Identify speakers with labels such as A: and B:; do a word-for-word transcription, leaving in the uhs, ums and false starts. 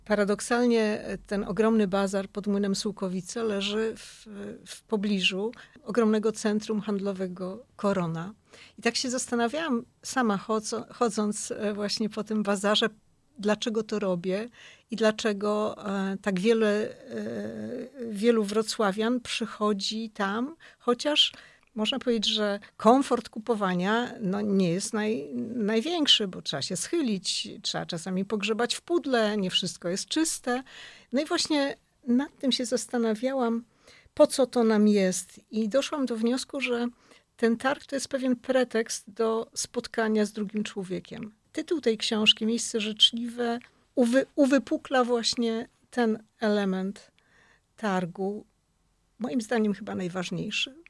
A: Paradoksalnie ten ogromny bazar pod Młynem Sułkowice leży w, w pobliżu ogromnego centrum handlowego Korona. I tak się zastanawiałam sama chodzo, chodząc właśnie po tym bazarze, dlaczego to robię i dlaczego e, tak wiele, e, wielu wrocławian przychodzi tam, chociaż można powiedzieć, że komfort kupowania no, nie jest naj, największy, bo trzeba się schylić, trzeba czasami pogrzebać w pudle, nie wszystko jest czyste. No i właśnie nad tym się zastanawiałam, po co to nam jest. I doszłam do wniosku, że ten targ to jest pewien pretekst do spotkania z drugim człowiekiem. Tytuł tej książki, Miejsce życzliwe, uwy, uwypukla właśnie ten element targu, moim zdaniem chyba najważniejszy.